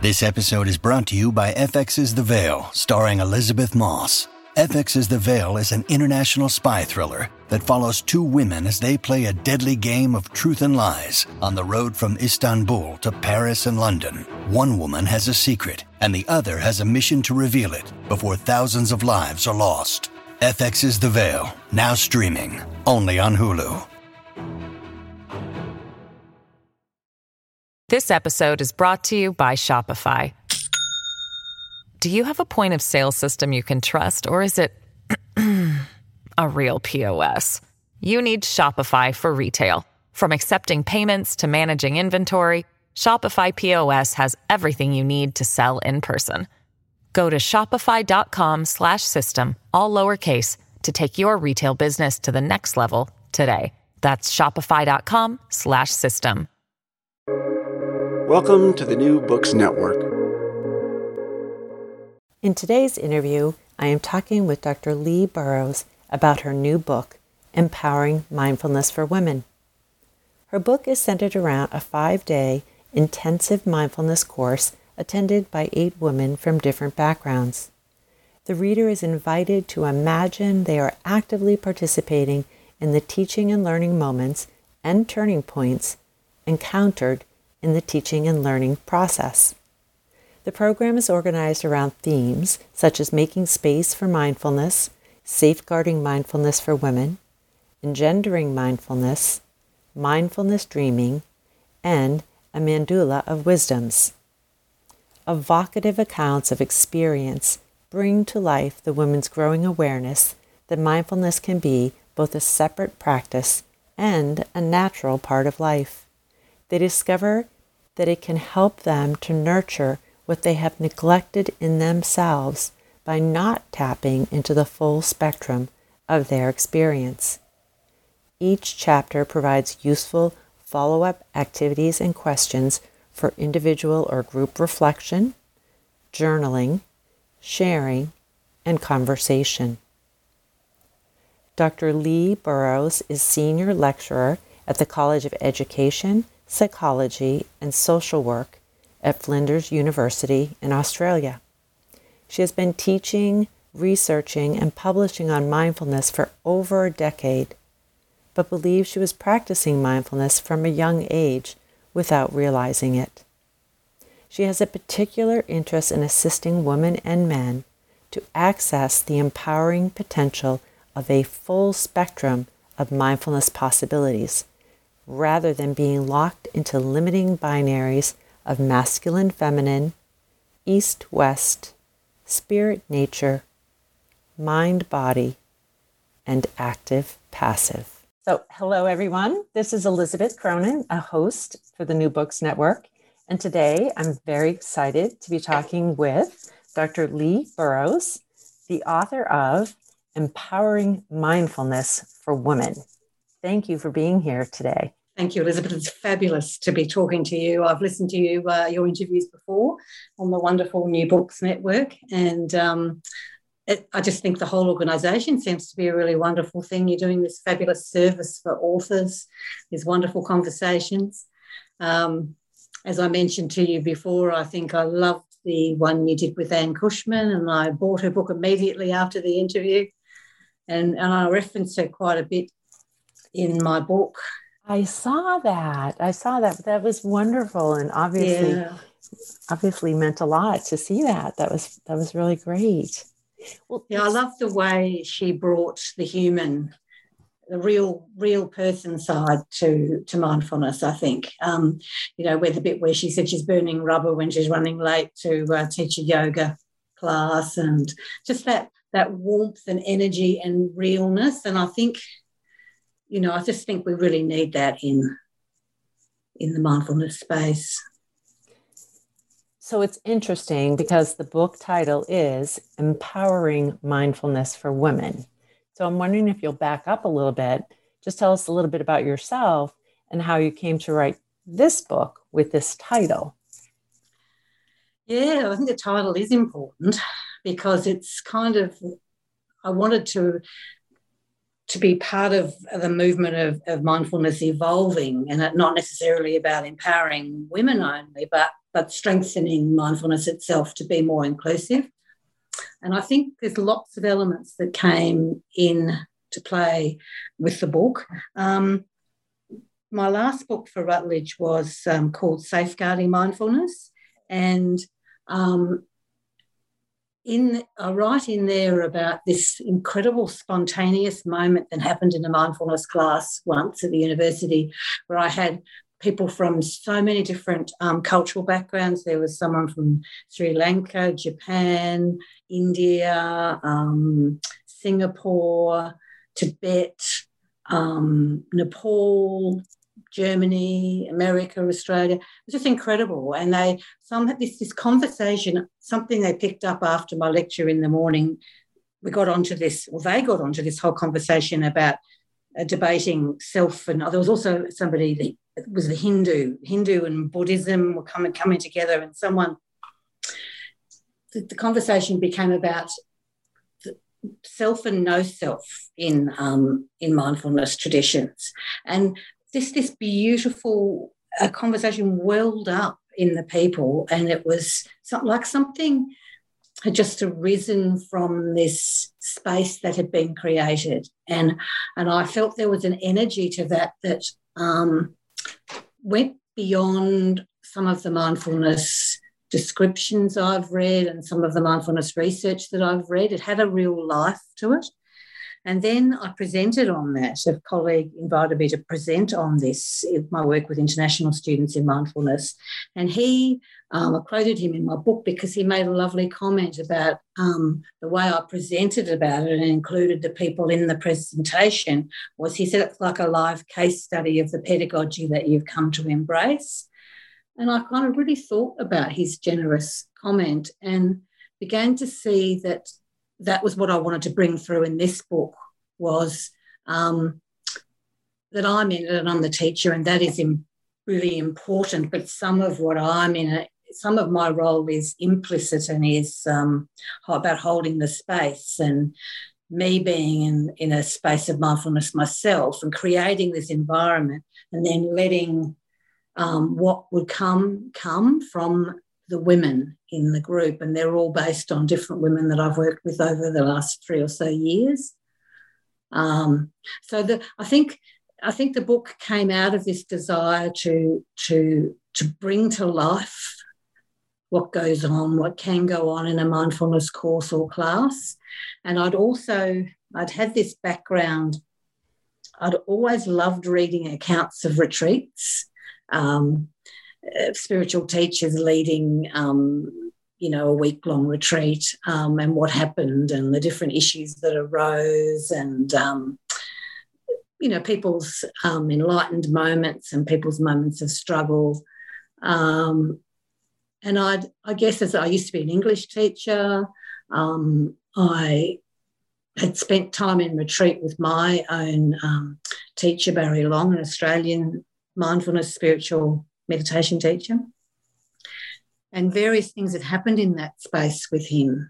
This episode is brought to you by FX's The Veil, starring Elizabeth Moss. FX's The Veil is an international spy thriller that follows two women as they play a deadly game of truth and lies on the road from Istanbul to Paris and London. One woman has a secret, and the other has a mission to reveal it before thousands of lives are lost. FX's The Veil, now streaming, only on Hulu. This episode is brought to you by Shopify. Do you have a point of sale system you can trust, or is it a real POS? You need Shopify for retail. From accepting payments to managing inventory, Shopify POS has everything you need to sell in person. Go to shopify.com/system, all lowercase, to take your retail business to the next level today. That's shopify.com/system. Welcome to the New Books Network. In today's interview, I am talking with Dr. Lee Burrows about her new book, Empowering Mindfulness for Women. Her book is centered around a 5-day intensive mindfulness course attended by 8 women from different backgrounds. The reader is invited to imagine they are actively participating in the teaching and learning moments and turning points encountered in the teaching and learning process. The program is organized around themes such as making space for mindfulness, safeguarding mindfulness for women, engendering mindfulness, mindfulness dreaming, and a mandala of wisdoms. Evocative accounts of experience bring to life the women's growing awareness that mindfulness can be both a separate practice and a natural part of life. They discover that it can help them to nurture what they have neglected in themselves by not tapping into the full spectrum of their experience. Each chapter provides useful follow-up activities and questions for individual or group reflection, journaling, sharing, and conversation. Dr. Lee Burrows is Senior Lecturer at the College of Education, Psychology, and Social Work at Flinders University in Australia. She has been teaching, researching, and publishing on mindfulness for over a decade, but believes she was practicing mindfulness from a young age without realizing it. She has a particular interest in assisting women and men to access the empowering potential of a full spectrum of mindfulness possibilities, rather than being locked into limiting binaries of masculine-feminine, east-west, spirit-nature, mind-body, and active-passive. So, hello everyone. This is Elizabeth Cronin, a host for the New Books Network. And today I'm very excited to be talking with Dr. Lee Burrows, the author of Empowering Mindfulness for Women. Thank you for being here today. Thank you, Elizabeth. It's fabulous to be talking to you. I've listened to you, your interviews before on the wonderful New Books Network, and I just think the whole organisation seems to be a really wonderful thing. You're doing this fabulous service for authors, these wonderful conversations. As I mentioned to you before, I think I loved the one you did with Anne Cushman, and I bought her book immediately after the interview, and I referenced her quite a bit in my book. I saw that. That was wonderful, and obviously meant a lot to see that. That was really great. Well, yeah, I love the way she brought the human, the real person side to mindfulness. I think, where the bit where she said she's burning rubber when she's running late to teach a yoga class, and just that warmth and energy and realness. And I think, I just think we really need that in the mindfulness space. So it's interesting because the book title is Empowering Mindfulness for Women. So I'm wondering if you'll back up a little bit, just tell us a little bit about yourself and how you came to write this book with this title. Yeah, I think the title is important because it's kind of, I wanted to to be part of the movement of mindfulness evolving, and not necessarily about empowering women only, but strengthening mindfulness itself to be more inclusive. And I think there's lots of elements that came in to play with the book. My last book for Routledge was called Safeguarding Mindfulness, and I write in there about this incredible spontaneous moment that happened in a mindfulness class once at the university, where I had people from so many different cultural backgrounds. There was someone from Sri Lanka, Japan, India, Singapore, Tibet, Nepal, Germany, America, Australia. It was just incredible. And this conversation, something they picked up after my lecture in the morning, they got onto this whole conversation about debating self. And there was also somebody that was the Hindu and Buddhism were coming together, and the conversation became about self and no self in mindfulness traditions. And this beautiful conversation welled up in the people, and it was like something had just arisen from this space that had been created, and I felt there was an energy to that went beyond some of the mindfulness descriptions I've read and some of the mindfulness research that I've read. It had a real life to it. And then I presented on that. A colleague invited me to present on this, my work with international students in mindfulness. And I quoted him in my book because he made a lovely comment about the way I presented about it and included the people in the presentation. He said it's like a live case study of the pedagogy that you've come to embrace. And I kind of really thought about his generous comment and began to see that was what I wanted to bring through in this book, was that I'm in it and I'm the teacher, and that is really important. But some of what I'm in it, some of my role is implicit and is about holding the space, and me being in a space of mindfulness myself and creating this environment, and then letting what would come from the women in the group. And they're all based on different women that I've worked with over the last 3 or so years. I think the book came out of this desire to bring to life what goes on, what can go on in a mindfulness course or class. And I'd had this background. I'd always loved reading accounts of retreats, spiritual teachers leading, a week-long retreat, and what happened and the different issues that arose, and, people's enlightened moments and people's moments of struggle. And I guess, as I used to be an English teacher, I had spent time in retreat with my own teacher, Barry Long, an Australian mindfulness spiritual meditation teacher. And various things had happened in that space with him.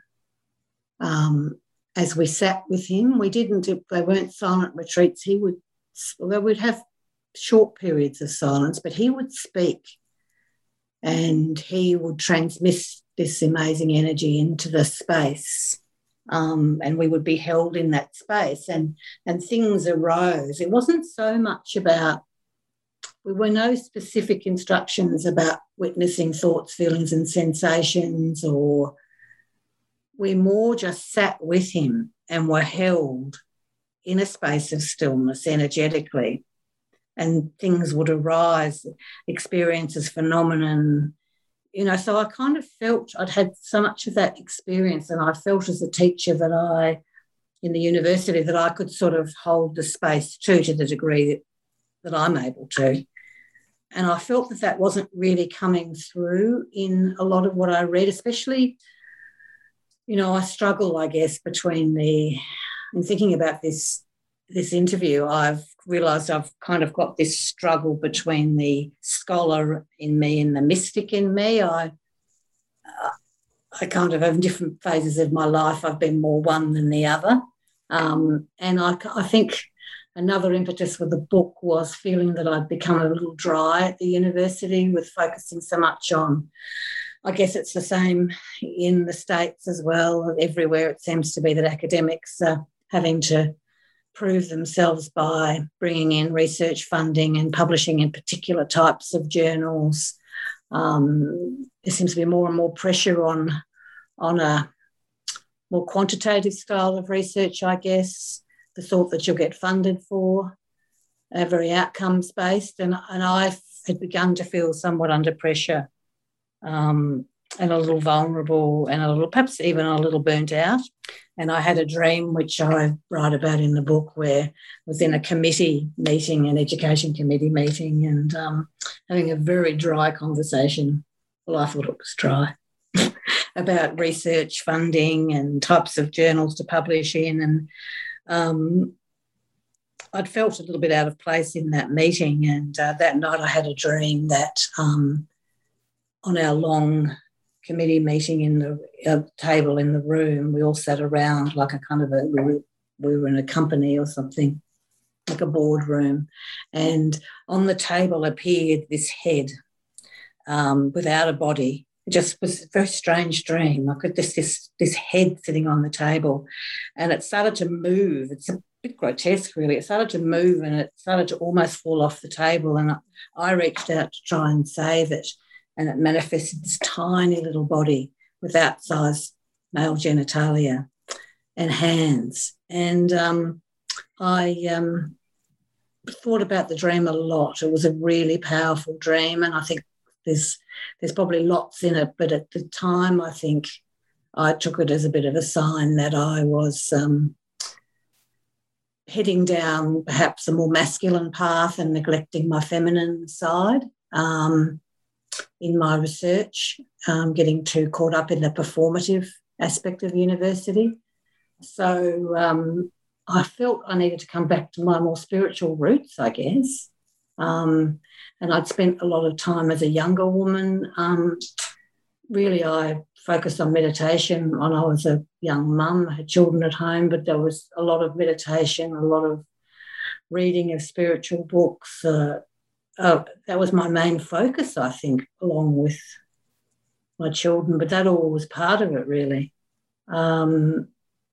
As we sat with him, they weren't silent retreats. We'd have short periods of silence, but he would speak and he would transmit this amazing energy into the space. And we would be held in that space, and things arose. It wasn't so much about, there were no specific instructions about witnessing thoughts, feelings and sensations, or we more just sat with him and were held in a space of stillness energetically, and things would arise, experiences, phenomenon. So I kind of felt I'd had so much of that experience, and I felt as a teacher in the university that I could sort of hold the space to the degree that I'm able to. And I felt that wasn't really coming through in a lot of what I read, especially, I struggle, I guess, in thinking about this interview, I've realised I've kind of got this struggle between the scholar in me and the mystic in me. I kind of have different phases of my life. I've been more one than the other. And I think another impetus for the book was feeling that I'd become a little dry at the university with focusing so much on, I guess it's the same in the States as well. Everywhere it seems to be that academics are having to prove themselves by bringing in research funding and publishing in particular types of journals. There seems to be more and more pressure on a more quantitative style of research, I guess, the sort that you'll get funded for, very outcomes-based. And I had begun to feel somewhat under pressure and a little vulnerable and perhaps even a little burnt out. And I had a dream, which I write about in the book, where I was in a committee meeting, an education committee meeting, and having a very dry conversation. Well, I thought it was dry, about research funding and types of journals to publish in. And I'd felt a little bit out of place in that meeting. And that night I had a dream that on our long committee meeting in the table in the room, we all sat around like a kind of we were in a company or something, like a boardroom. And on the table appeared this head without a body. It just was a very strange dream. I could this head sitting on the table, and it started to move. It's a bit grotesque, really. It started to move, and it started to almost fall off the table. And I reached out to try and save it, and it manifested this tiny little body with outsized male genitalia and hands. And I thought about the dream a lot. It was a really powerful dream, and I think there's probably lots in it, but at the time I think I took it as a bit of a sign that I was heading down perhaps a more masculine path and neglecting my feminine side in my research, getting too caught up in the performative aspect of university. So I felt I needed to come back to my more spiritual roots, I guess. And I'd spent a lot of time as a younger woman. Really, I focused on meditation when I was a young mum. I had children at home, but there was a lot of meditation, a lot of reading of spiritual books. That was my main focus, I think, along with my children, but that all was part of it, really. And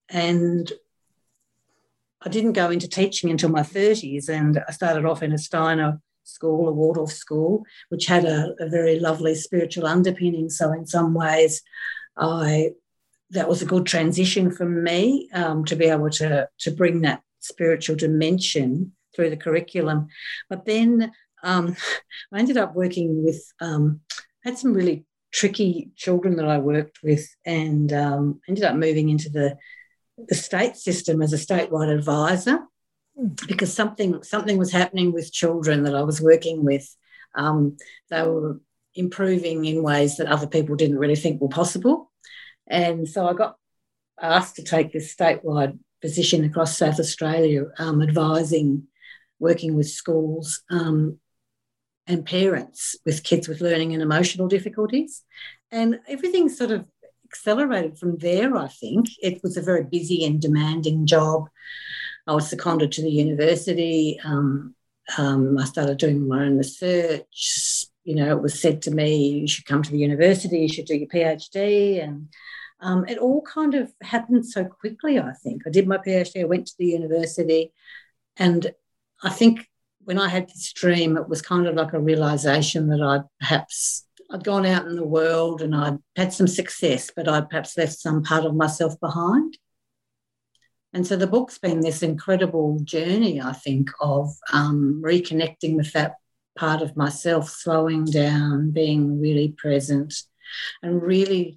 I didn't go into teaching until my 30s, and I started off in a Steiner school, a Waldorf school, which had a very lovely spiritual underpinning. So in some ways, that was a good transition for me to be able to bring that spiritual dimension through the curriculum. But then I ended up working with, had some really tricky children that I worked with, and ended up moving into the state system as a statewide advisor, because something was happening with children that I was working with. They were improving in ways that other people didn't really think were possible. And so I got asked to take this statewide position across South Australia, advising, working with schools and parents with kids with learning and emotional difficulties. And everything sort of accelerated from there, I think. It was a very busy and demanding job. I was seconded to the university. I started doing my own research. You know, it was said to me, you should come to the university, you should do your PhD. And it all kind of happened so quickly, I think. I did my PhD, I went to the university. And I think when I had this dream, it was kind of like a realisation that I'd gone out in the world and I'd had some success, but I'd perhaps left some part of myself behind. And so the book's been this incredible journey, I think, of reconnecting with that part of myself, slowing down, being really present, and really,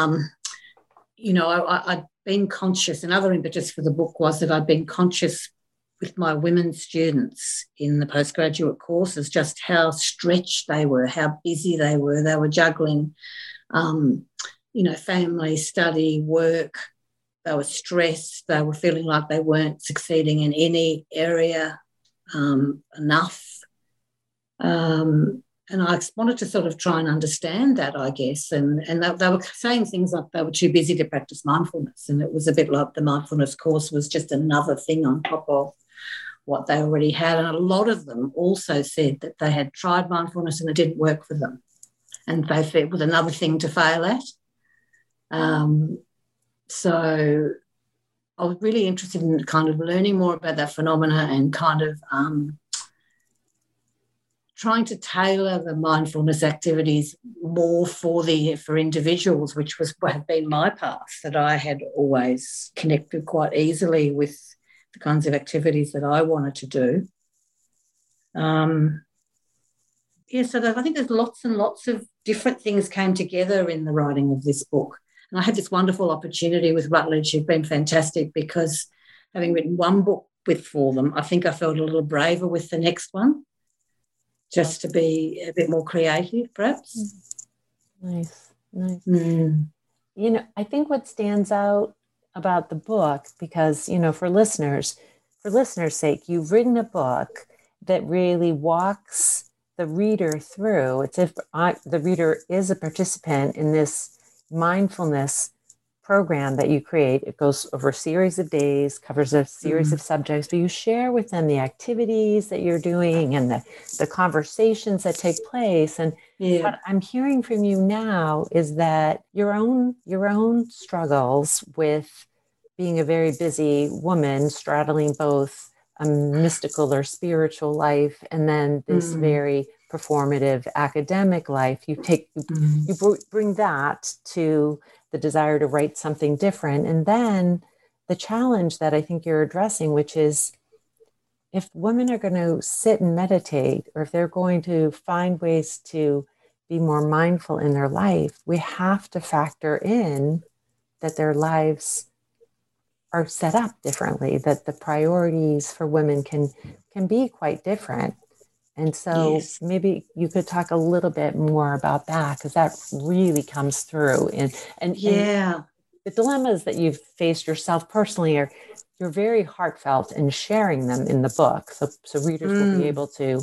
I'd been conscious. Another impetus for the book was that I'd been conscious with my women students in the postgraduate courses, just how stretched they were, how busy they were. They were juggling, family, study, work. They were stressed. They were feeling like they weren't succeeding in any area enough. And I wanted to sort of try and understand that, I guess. And they were saying things like they were too busy to practice mindfulness. And it was a bit like the mindfulness course was just another thing on top of what they already had. And a lot of them also said that they had tried mindfulness and it didn't work for them. And they felt it was another thing to fail at. So I was really interested in kind of learning more about that phenomena and kind of trying to tailor the mindfulness activities more for individuals, which have been my path, that I had always connected quite easily with the kinds of activities that I wanted to do. So I think there's lots and lots of different things came together in the writing of this book. And I had this wonderful opportunity with Routledge, who've been fantastic, because having written one book for them, I think I felt a little braver with the next one, just to be a bit more creative, perhaps. Nice. You know, I think what stands out about the book, because, you know, for listeners' sake, you've written a book that really walks the reader through. It's if the reader is a participant in this mindfulness program that you create. It goes over a series of days, covers a series of subjects, but you share with them the activities that you're doing and the conversations that take place. And what I'm hearing from you now is that your own struggles with being a very busy woman, straddling both a mystical or spiritual life and then this very performative academic life, you bring that to the desire to write something different. And then the challenge that I think you're addressing, which is if women are going to sit and meditate, or if they're going to find ways to be more mindful in their life, we have to factor in that their lives are set up differently, that the priorities for women can be quite different. And so maybe you could talk a little bit more about that, because that really comes through. And the dilemmas that you've faced yourself personally you're very heartfelt in sharing them in the book. So readers will be able to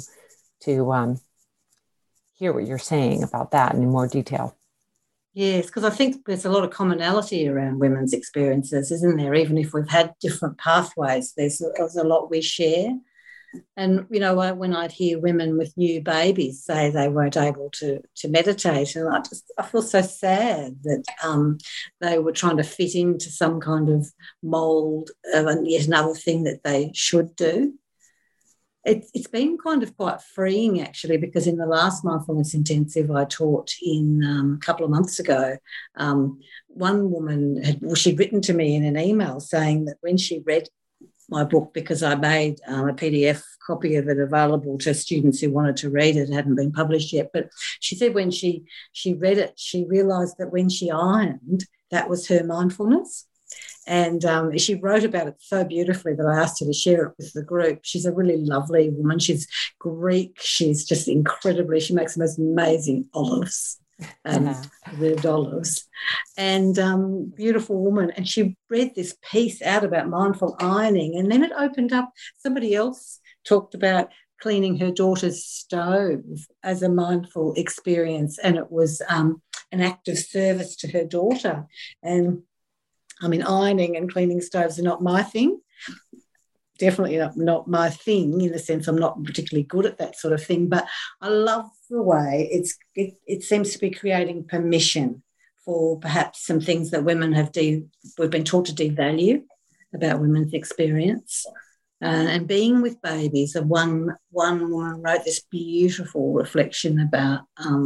hear what you're saying about that in more detail. Yes, because I think there's a lot of commonality around women's experiences, isn't there? Even if we've had different pathways, there's a lot we share. And, you know, when I'd hear women with new babies say they weren't able to meditate, and I feel so sad that they were trying to fit into some kind of mould of yet another thing that they should do. It's been kind of quite freeing, actually, because in the last mindfulness intensive I taught in a couple of months ago, one woman she'd written to me in an email saying that when she read my book, because I made a PDF copy of it available to students who wanted to read it. It hadn't been published yet. But she said when she read it, she realised that when she ironed, that was her mindfulness. And she wrote about it so beautifully that I asked her to share it with the group. She's a really lovely woman. She's Greek. She's just she makes the most amazing olives. Reserved olives, and beautiful woman. And she read this piece out about mindful ironing, and then it opened up. Somebody else talked about cleaning her daughter's stove as a mindful experience, and it was an act of service to her daughter. And I mean, ironing and cleaning stoves are not my thing. Definitely not my thing, in the sense I'm not particularly good at that sort of thing, but I love the way it seems to be creating permission for perhaps some things that women we've been taught to devalue about women's experience. And being with babies, one woman wrote this beautiful reflection about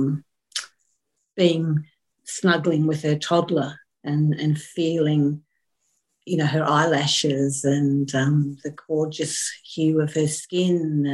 snuggling with her toddler and feeling, you know, her eyelashes and the gorgeous hue of her skin.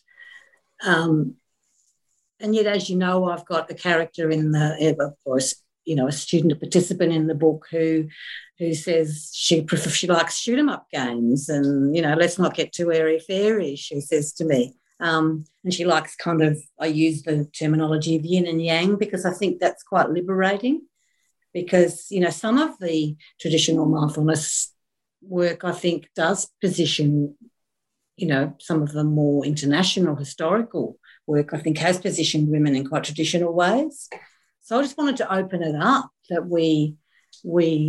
And yet, as you know, I've got a character of course, you know, a student, a participant in the book who says she likes shoot-'em-up games, and, you know, let's not get too airy-fairy, she says to me. And she likes I use the terminology of yin and yang, because I think that's quite liberating. Because, you know, some of the traditional mindfulness work, I think, does position, you know, some of the more international historical work, I think, has positioned women in quite traditional ways. So I just wanted to open it up, that we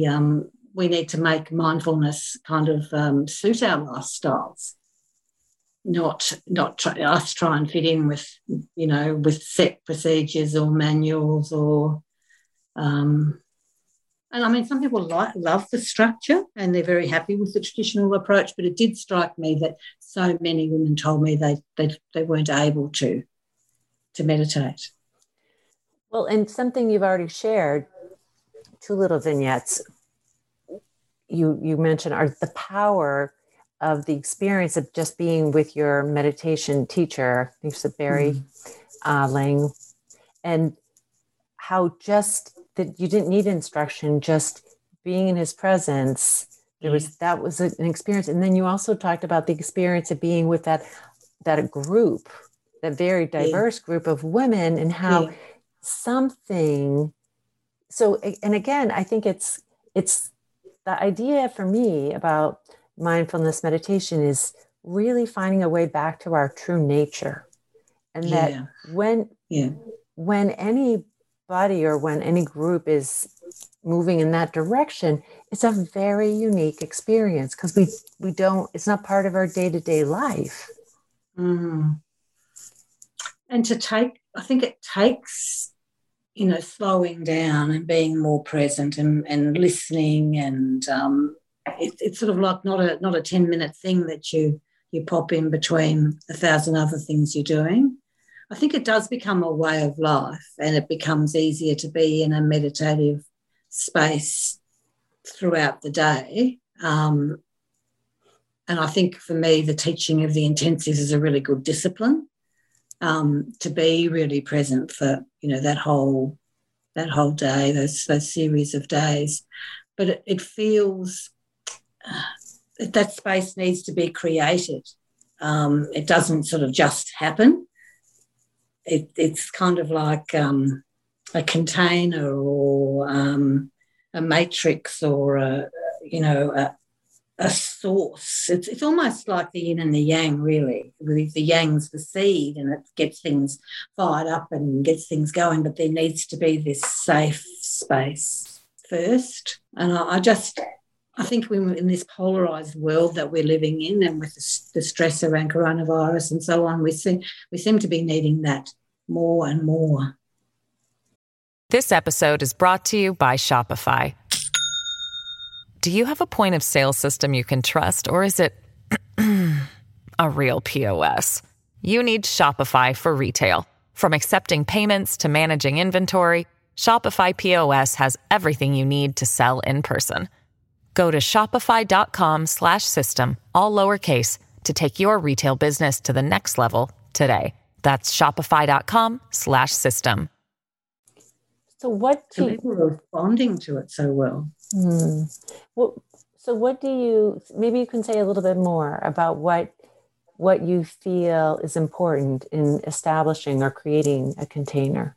need to make mindfulness kind of suit our lifestyles. us try and fit in with, with set procedures or manuals or, and I mean, some people love the structure and they're very happy with the traditional approach, but it did strike me that so many women told me they weren't able to meditate. Well, and something you've already shared, 2 little vignettes you mentioned are the power of the experience of just being with your meditation teacher, I think it's Barry Lang, and how just that you didn't need instruction, just being in his presence. That was an experience. And then you also talked about the experience of being with that group, that very diverse group of women, and how something. So, and again, I think it's the idea for me about mindfulness meditation is really finding a way back to our true nature. And that when anybody or when any group is moving in that direction, it's a very unique experience because we don't, it's not part of our day-to-day life. And I think it takes, slowing down and being more present and listening, and it's sort of like not a 10-minute thing that you pop in between 1,000 other things you're doing. I think it does become a way of life, and it becomes easier to be in a meditative space throughout the day. And I think for me, the teaching of the intensives is a really good discipline, to be really present for, that whole day, those series of days. But it feels that space needs to be created. It doesn't sort of just happen. It's kind of like a container or a matrix or a source. It's almost like the yin and the yang, really. The yang's the seed and it gets things fired up and gets things going, but there needs to be this safe space first. And I think we're in this polarised world that we're living in, and with the stress around coronavirus and so on, we seem to be needing that more and more. This episode is brought to you by Shopify. Do you have a point of sale system you can trust, or is it a real POS? You need Shopify for retail. From accepting payments to managing inventory, Shopify POS has everything you need to sell in person. Go to shopify.com/system, all lowercase, to take your retail business to the next level today. That's shopify.com/system. So people are responding to it so well. So what do you, maybe you can say a little bit more about what you feel is important in establishing or creating a container?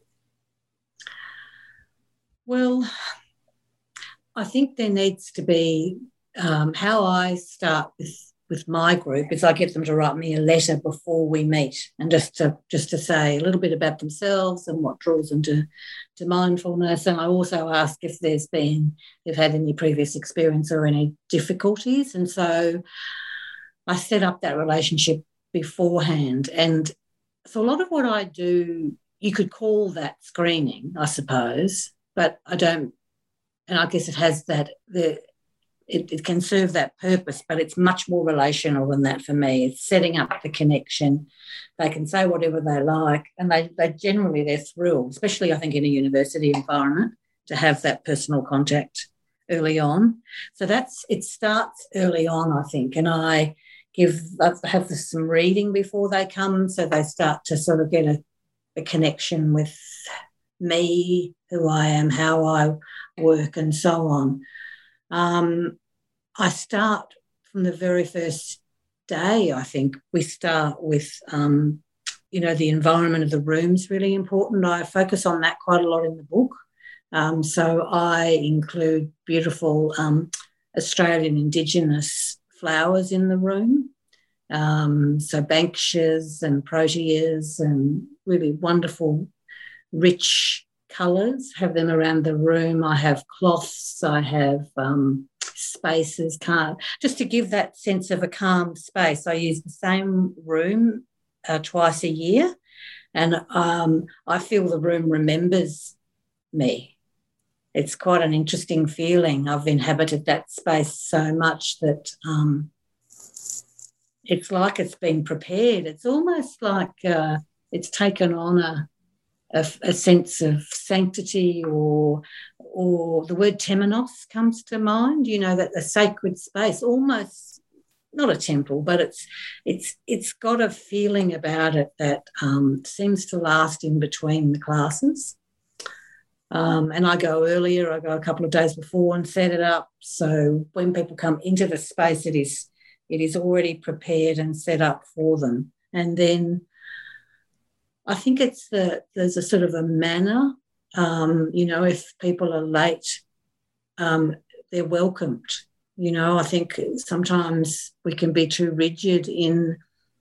Well, I think there needs to be, how I start with my group is I get them to write me a letter before we meet, and just to say a little bit about themselves and what draws them to mindfulness. And I also ask if they've had any previous experience or any difficulties. And so I set up that relationship beforehand. And so a lot of what I do, you could call that screening, I suppose, but I don't. And I guess it has that, it can serve that purpose, but it's much more relational than that for me. It's setting up the connection. They can say whatever they like, and they're thrilled, especially I think in a university environment, to have that personal contact early on. So it starts early on, I think, and I have some reading before they come, so they start to sort of get a connection with me, who I am, how I work, and so on. I start from the very first day. I think we start with, the environment of the room's really important. I focus on that quite a lot in the book. So I include beautiful Australian Indigenous flowers in the room. So banksias and proteas and really wonderful, rich colours, have them around the room. I have cloths, I have spaces, calm, just to give that sense of a calm space. I use the same room twice a year, and I feel the room remembers me. It's quite an interesting feeling. I've inhabited that space so much that it's like it's been prepared. It's almost like it's taken on a sense of sanctity, or the word temenos comes to mind, that the sacred space, almost not a temple, but it's got a feeling about it that seems to last in between the classes. And I go earlier, I go a couple of days before and set it up. So when people come into the space, it is already prepared and set up for them. And then I think there's a sort of a manner, if people are late, they're welcomed. I think sometimes we can be too rigid in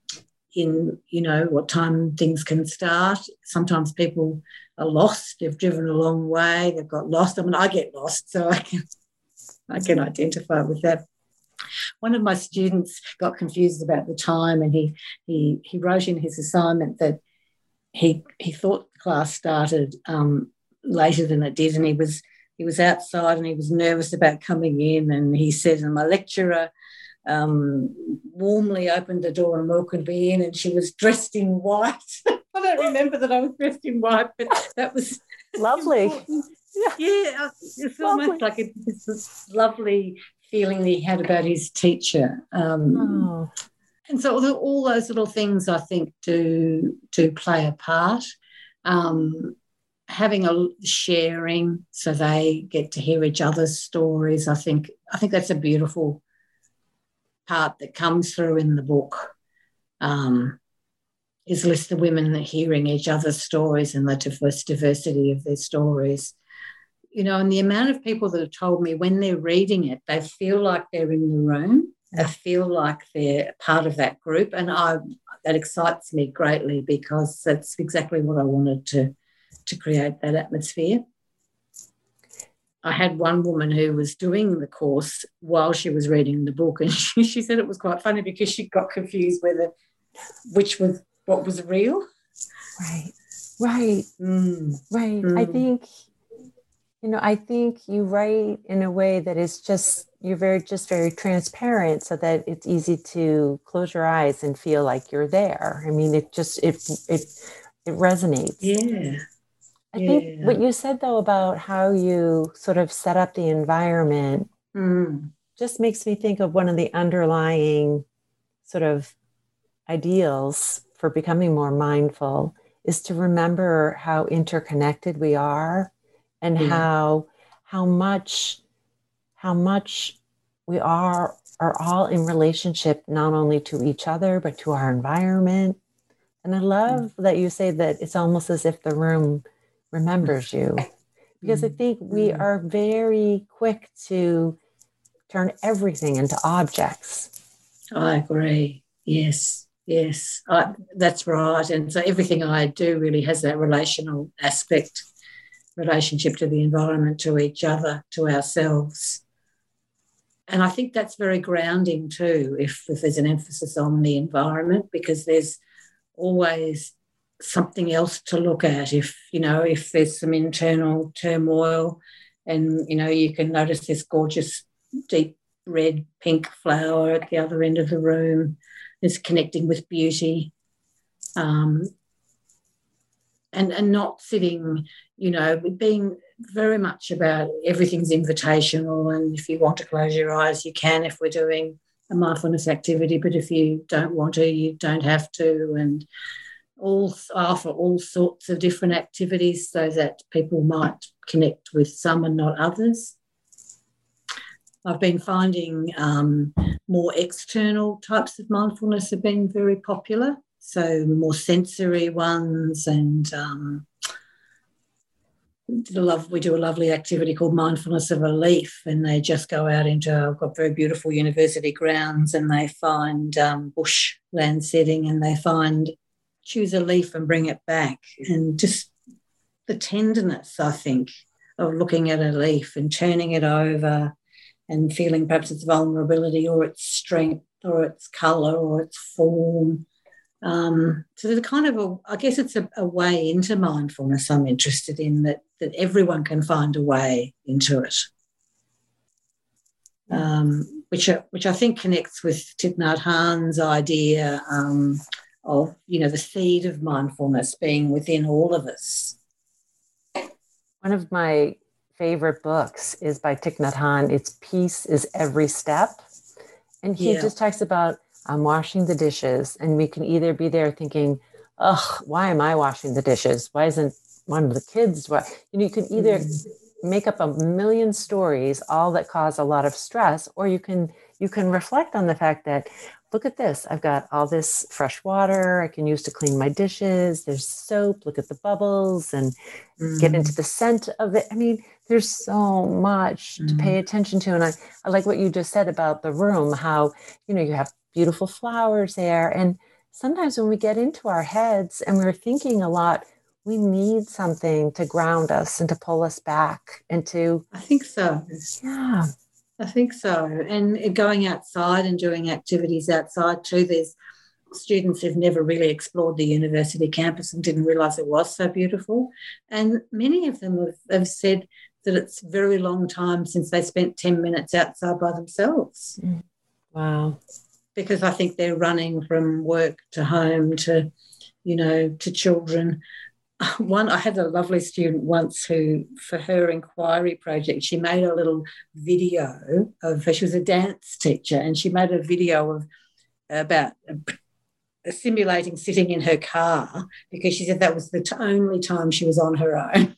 what time things can start. Sometimes people are lost. They've driven a long way. They've got lost. I mean, I get lost, so I can identify with that. One of my students got confused about the time, and he wrote in his assignment that he thought the class started later than it did, and he was outside and he was nervous about coming in, and he said, and my lecturer warmly opened the door and welcomed me in, and she was dressed in white. I don't remember that I was dressed in white, but that was lovely. Yeah, it's almost like it's this lovely feeling that he had about his teacher. And so all those little things, I think, do play a part. Having a sharing so they get to hear each other's stories, I think that's a beautiful part that comes through in the book, is list the women hearing each other's stories and the diversity of their stories. And the amount of people that have told me when they're reading it, they feel like they're in the room. They feel like they're part of that group, and that excites me greatly, because that's exactly what I wanted to create, that atmosphere. I had one woman who was doing the course while she was reading the book, and she said it was quite funny because she got confused which was what was real. Right. I think you write in a way that is you're very transparent, so that it's easy to close your eyes and feel like you're there. I mean, it resonates. Yeah. I think what you said, though, about how you sort of set up the environment just makes me think of one of the underlying sort of ideals for becoming more mindful is to remember how interconnected we are, and how much we are all in relationship, not only to each other, but to our environment. And I love that you say that it's almost as if the room remembers you, because I think we are very quick to turn everything into objects. I agree. Yes. That's right. And so everything I do really has that relational aspect, relationship to the environment, to each other, to ourselves. And I think that's very grounding too, if there's an emphasis on the environment, because there's always something else to look at. If there's some internal turmoil, and, you can notice this gorgeous deep red, pink flower at the other end of the room is connecting with beauty. And not sitting, being very much about everything's invitational, and if you want to close your eyes, you can if we're doing a mindfulness activity, but if you don't want to, you don't have to, and I offer all sorts of different activities so that people might connect with some and not others. I've been finding more external types of mindfulness have been very popular, so more sensory ones, and we do a lovely activity called Mindfulness of a Leaf, and they just go out I've got very beautiful university grounds, and they find bush land setting, and they choose a leaf and bring it back, and just the tenderness, I think, of looking at a leaf and turning it over and feeling perhaps its vulnerability or its strength or its colour or its form. So there's a kind of I guess it's a way into mindfulness I'm interested in, that everyone can find a way into it, which I think connects with Thich Nhat Hanh's idea of, the seed of mindfulness being within all of us. One of my favorite books is by Thich Nhat Hanh. It's Peace is Every Step. And he just talks about, I'm washing the dishes, and we can either be there thinking, ugh, why am I washing the dishes? Why isn't one of the kids? You can either make up a million stories, all that cause a lot of stress, or you can reflect on the fact that, look at this, I've got all this fresh water I can use to clean my dishes. There's soap, look at the bubbles, and get into the scent of it. I mean, there's so much to pay attention to. And I like what you just said about the room, how, you have beautiful flowers there. And sometimes when we get into our heads and we're thinking a lot, we need something to ground us and to pull us back and to... I think so. Yeah. I think so. And going outside and doing activities outside too. There's students who've never really explored the university campus and didn't realise it was so beautiful. And many of them have said that it's a very long time since they spent 10 minutes outside by themselves. Wow. Because I think they're running from work to home to, to children. I had a lovely student once who, for her inquiry project, she made a little video of, she was a dance teacher, and she made a video about simulating sitting in her car, because she said that was the only time she was on her own.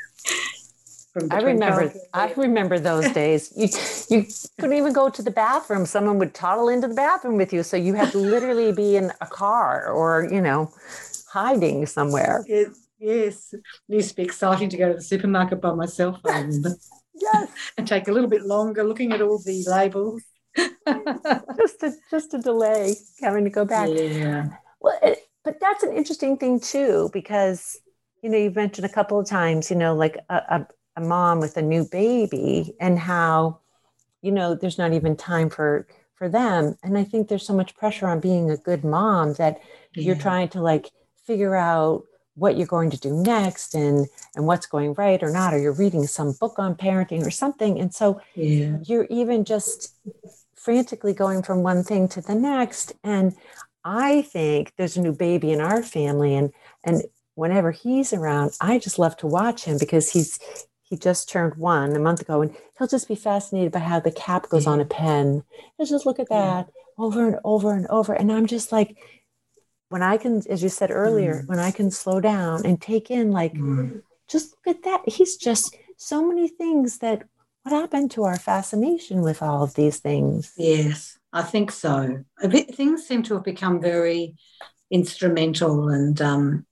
I remember those days. You couldn't even go to the bathroom. Someone would toddle into the bathroom with you. So you had to literally be in a car or, hiding somewhere. Yes. It used to be exciting to go to the supermarket by myself, I remember. Yes. And take a little bit longer looking at all the labels. just a delay, having to go back. Yeah. Well, but that's an interesting thing too, because, you've mentioned a couple of times, like a mom with a new baby, and how, there's not even time for them. And I think there's so much pressure on being a good mom that you're trying to figure out what you're going to do next and what's going right or not, or you're reading some book on parenting or something. And so you're even just frantically going from one thing to the next. And I think there's a new baby in our family, and whenever he's around, I just love to watch him, because he just turned 1 a month ago, and he'll just be fascinated by how the cap goes on a pen. He'll just look at that over and over and over. And I'm just like, when I can, as you said earlier, when I can slow down and take in, just look at that. He's just so many things that, what happened to our fascination with all of these things? Yes, I think so. Things seem to have become very instrumental and,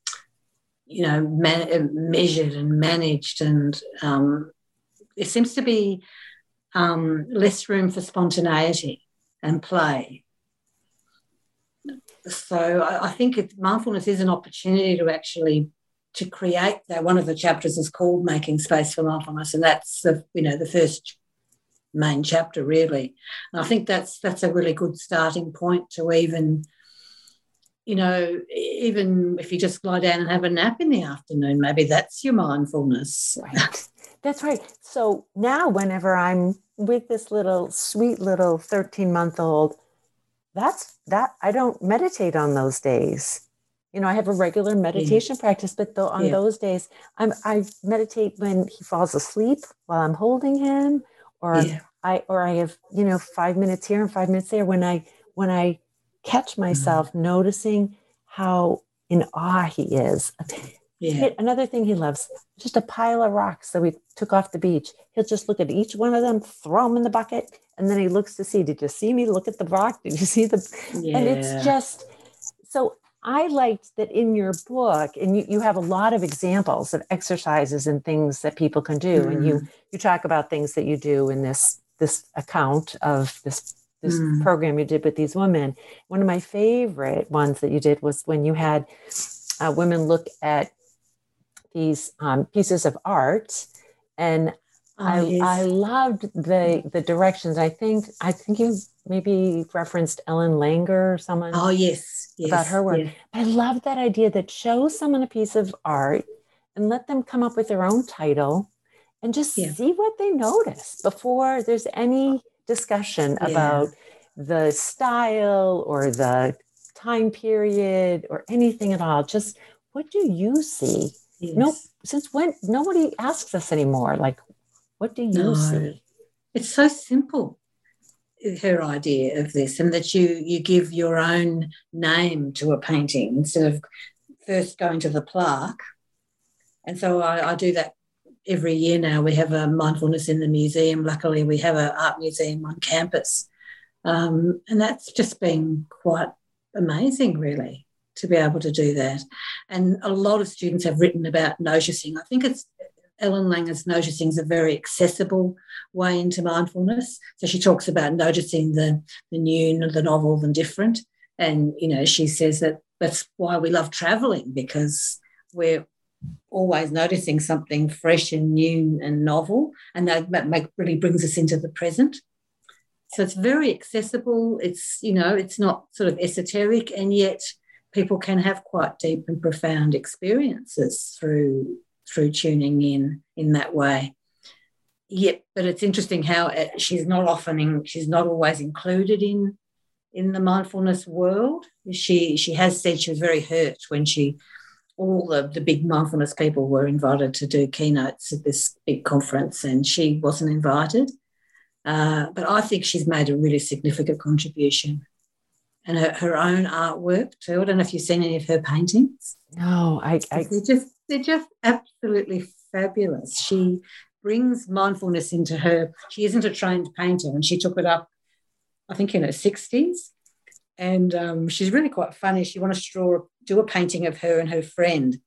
measured and managed, and there seems to be less room for spontaneity and play. So I think mindfulness is an opportunity to actually to create that. One of the chapters is called Making Space for Mindfulness, and that's the first main chapter, really. And I think that's a really good starting point to even if you just lie down and have a nap in the afternoon, maybe that's your mindfulness. Right. That's right. So now whenever I'm with this sweet little 13-month-old, I don't meditate on those days. I have a regular meditation practice, but on those days, I meditate when he falls asleep while I'm holding him, or I have 5 minutes here and 5 minutes there when I catch myself noticing how in awe he is. Yeah. Another thing he loves, just a pile of rocks that we took off the beach. He'll just look at each one of them, throw them in the bucket, and then he looks to see, did you see me look at the rock? Did you see the... Yeah. And it's just... So I liked that in your book, and you have a lot of examples of exercises and things that people can do. And you talk about things that you do in this account of this program you did with these women. One of my favorite ones that you did was when you had women look at these pieces of art, and I Yes. loved the directions. I think you maybe referenced Ellen Langer or someone Oh, yes. about Yes. her work. Yes. I love that idea that show someone a piece of art and let them come up with their own title and just Yeah. see what they notice before there's any discussion Yeah. about the style or the time period or anything at all. Just what do you see? No, Yes. since when nobody asks us anymore, like, what do you No. see? It's so simple, her idea of this, and that you give your own name to a painting instead of first going to the plaque. And so I do that every year now. We have a mindfulness in the museum. Luckily, we have an art museum on campus. And that's just been quite amazing, really, to be able to do that. And a lot of students have written about noticing. I think it's Ellen Langer's noticing is a very accessible way into mindfulness. So she talks about noticing the new, the novel, the different. And, she says that that's why we love travelling, because we're always noticing something fresh and new and novel, and that really brings us into the present. So it's very accessible. It's not sort of esoteric, and yet people can have quite deep and profound experiences through tuning in that way. Yep, but it's interesting how she's not always included in the mindfulness world. She has said she was very hurt when all the big mindfulness people were invited to do keynotes at this big conference, and she wasn't invited. But I think she's made a really significant contribution. And her own artwork too. I don't know if you've seen any of her paintings. No, They're just absolutely fabulous. She brings mindfulness into her. She isn't a trained painter, and she took it up, I think, in her 60s. And she's really quite funny. She wanted to do a painting of her and her friend.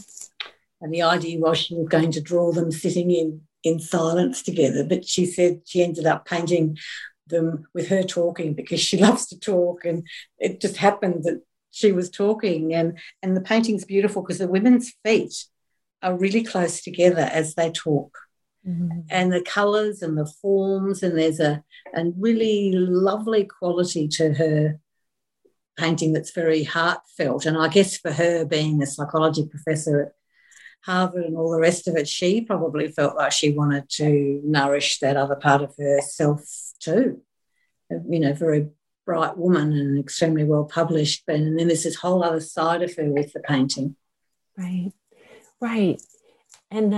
And the idea was she was going to draw them sitting in silence together. But she said she ended up painting them with her talking, because she loves to talk, and it just happened that she was talking. And the painting's beautiful because the women's feet are really close together as they talk. Mm-hmm. And the colours and the forms, and there's a really lovely quality to her painting that's very heartfelt. And I guess for her, being a psychology professor at Harvard and all the rest of it, she probably felt like she wanted to nourish that other part of herself too. Very bright woman and extremely well published. And then there's this whole other side of her with the painting. Right. And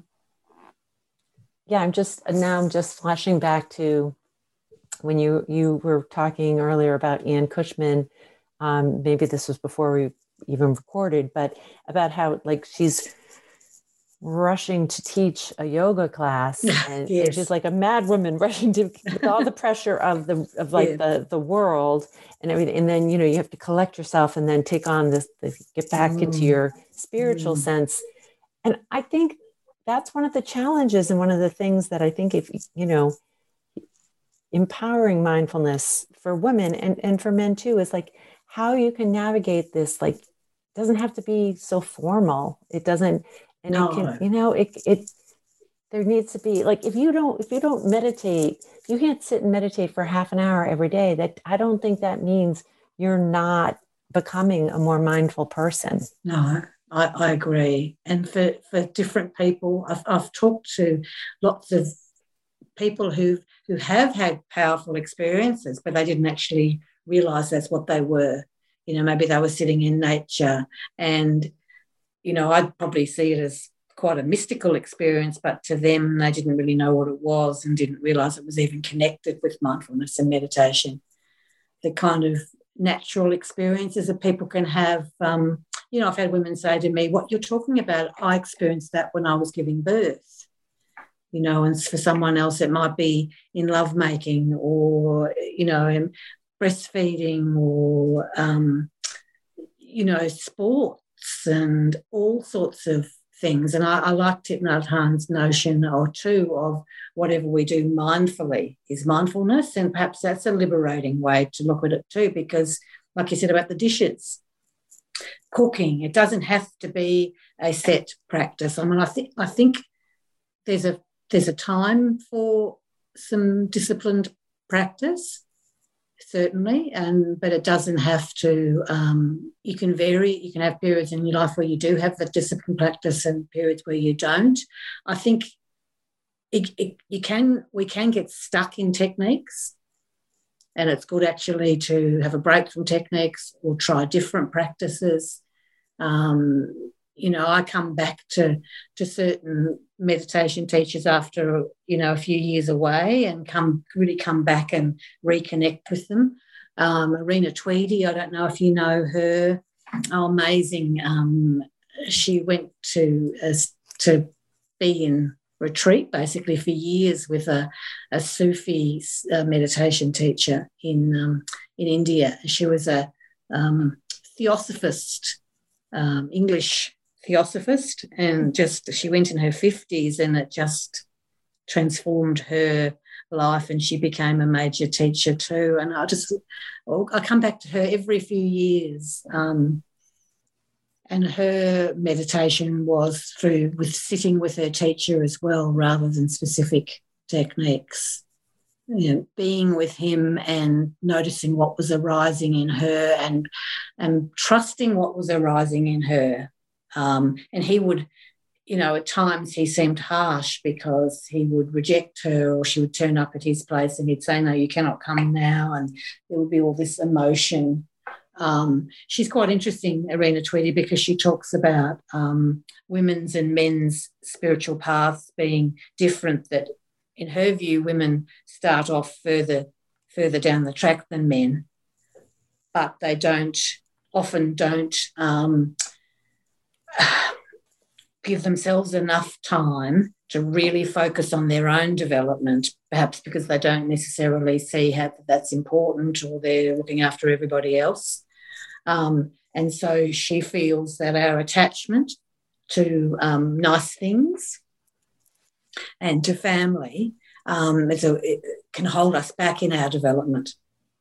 I'm just flashing back to when you were talking earlier about Ann Cushman. Maybe this was before we even recorded, but about how she's rushing to teach a yoga class, and, yes. and she's like a mad woman rushing to, with all the pressure of the world and everything. And then, you have to collect yourself and then take on this, get back into your spiritual sense. And I think that's one of the challenges, and one of the things that I think, if, empowering mindfulness for women and for men too, is how you can navigate this. Doesn't have to be so formal. It doesn't. And it can, there needs to be, if you don't meditate, if you can't sit and meditate for half an hour every day, that I don't think that means you're not becoming a more mindful person. No, I agree. And for different people, I've talked to lots of people who have had powerful experiences, but they didn't actually realise that's what they were. Maybe they were sitting in nature, and I'd probably see it as quite a mystical experience, but to them, they didn't really know what it was and didn't realise it was even connected with mindfulness and meditation. The kind of natural experiences that people can have. I've had women say to me, "What you're talking about, I experienced that when I was giving birth." And for someone else, it might be in lovemaking, or, in breastfeeding, or, sports and all sorts of things. And I like Thich Nhat Hanh's notion or two of whatever we do mindfully is mindfulness. And perhaps that's a liberating way to look at it too, because like you said about the dishes, cooking, it doesn't have to be a set practice. I mean, I think there's there's a time for some disciplined practice, certainly, but it doesn't have to. You can vary. You can have periods in your life where you do have the disciplined practice and periods where you don't. I think we can get stuck in techniques, and it's good actually to have a break from techniques or try different practices. I come back to certain meditation teachers after, a few years away and come back and reconnect with them. Irina Tweedy, I don't know if you know her. Oh, amazing. She went to be in retreat basically for years with a Sufi meditation teacher in India. She was a theosophist, English theosophist, and she went in her 50s and it just transformed her life, and she became a major teacher too. And I come back to her every few years. And her meditation was with sitting with her teacher as well, rather than specific techniques. Being with him and noticing what was arising in her and trusting what was arising in her. And he would, at times he seemed harsh because he would reject her, or she would turn up at his place and he'd say, no, you cannot come now. And there would be all this emotion. She's quite interesting, Irina Tweedy, because she talks about women's and men's spiritual paths being different, that in her view, women start off further down the track than men, but they often don't give themselves enough time to really focus on their own development, perhaps because they don't necessarily see how that's important, or they're looking after everybody else. And so she feels that our attachment to nice things and to family it can hold us back in our development.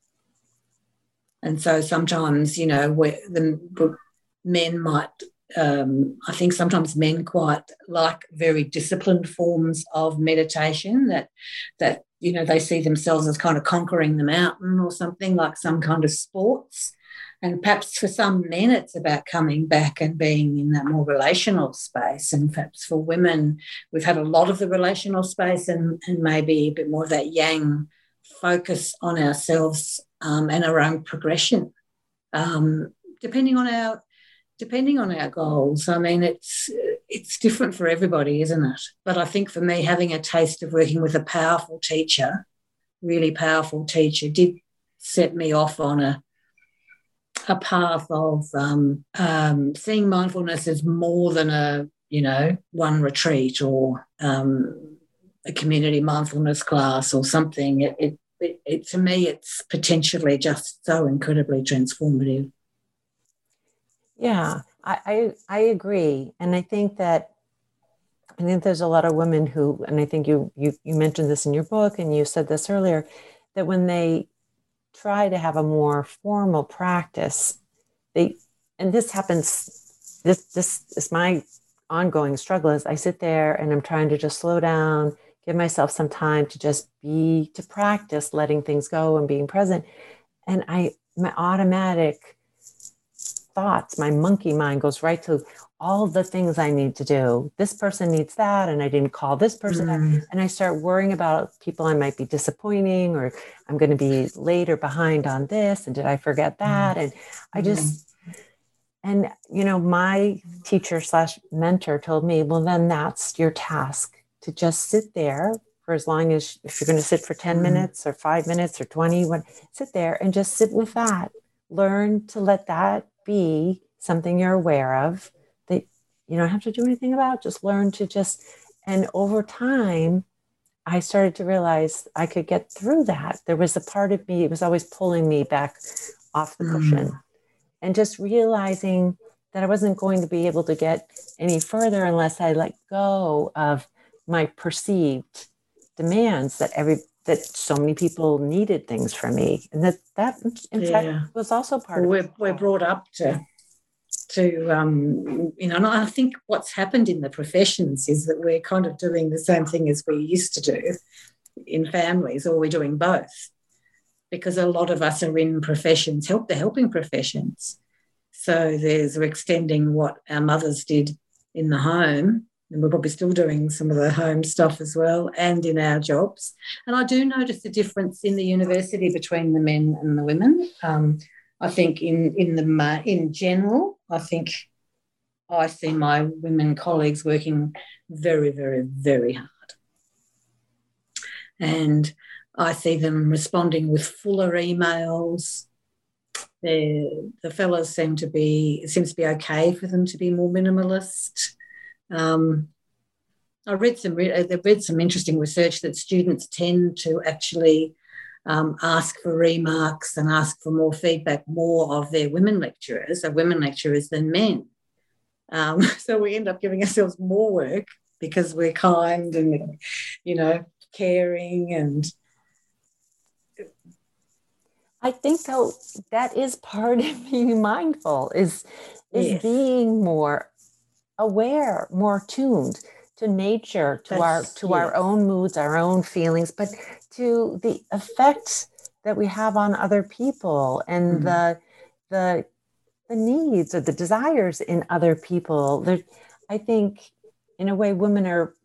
And so sometimes, the men might, I think sometimes men quite like very disciplined forms of meditation that they see themselves as kind of conquering the mountain or something, like some kind of sports. And perhaps for some men, it's about coming back and being in that more relational space. And perhaps for women, we've had a lot of the relational space and maybe a bit more of that yang focus on ourselves and our own progression, depending on our goals. I mean, it's different for everybody, isn't it? But I think for me, having a taste of working with a powerful teacher, really powerful teacher, did set me off on a path of seeing mindfulness as more than one retreat or a community mindfulness class or something. It to me, it's potentially just so incredibly transformative. Yeah, I agree. And I think there's a lot of women who, and I think you mentioned this in your book and you said this earlier, that when they try to have a more formal practice, and this happens, this is my ongoing struggle, is I sit there and I'm trying to just slow down, give myself some time to just to practice letting things go and being present. And my automatic thoughts, my monkey mind goes right to all the things I need to do. This person needs that, and I didn't call this person that. And I start worrying about people I might be disappointing, or I'm going to be late or behind on this, and did I forget that? And I just, and my teacher / mentor told me, well, then that's your task, to just sit there for as long as, if you're going to sit for 10 minutes or 5 minutes or 20, sit there and just sit with that. Learn to let that be something you're aware of, that you don't have to do anything about. Just learn to and over time, I started to realize I could get through that. There was a part of me, it was always pulling me back off the cushion, and just realizing that I wasn't going to be able to get any further unless I let go of my perceived demands that so many people needed things from me, and that in fact was also part of we're brought up to to, and I think what's happened in the professions is that we're kind of doing the same thing as we used to do in families, or we're doing both, because a lot of us are in professions, the helping professions. So we're extending what our mothers did in the home, and we're probably still doing some of the home stuff as well, and in our jobs. And I do notice a difference in the university between the men and the women. I think in general, I think I see my women colleagues working very, very, very hard. And I see them responding with fuller emails. The fellas seems to be okay for them to be more minimalist. I read some interesting research that students tend to actually ask for remarks and ask for more feedback more of their women lecturers than men. So we end up giving ourselves more work because we're kind and, caring. And I think, though, that is part of being mindful, is yes. being more aware, more tuned to nature, to our own moods, our own feelings, but to the effects that we have on other people and the needs or the desires in other people. I think, in a way, women are,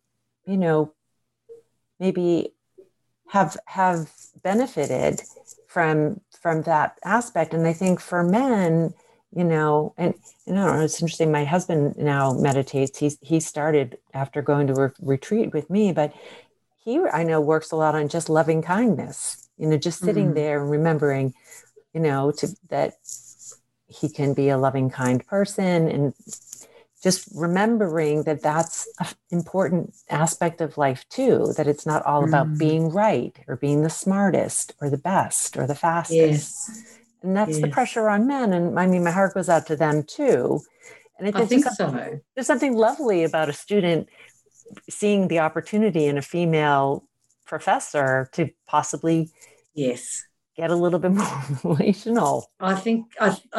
maybe have benefited from that aspect. And I think for men, and I don't know, it's interesting. My husband now meditates. He started after going to a retreat with me, but he, I know, works a lot on just loving kindness, just sitting there and remembering, that he can be a loving, kind person, and just remembering that that's an important aspect of life too, that it's not all about being right or being the smartest or the best or the fastest. Yes. And that's the pressure on men. And I mean, my heart goes out to them too. And I think so. There's something lovely about a student seeing the opportunity in a female professor to possibly get a little bit more relational. I think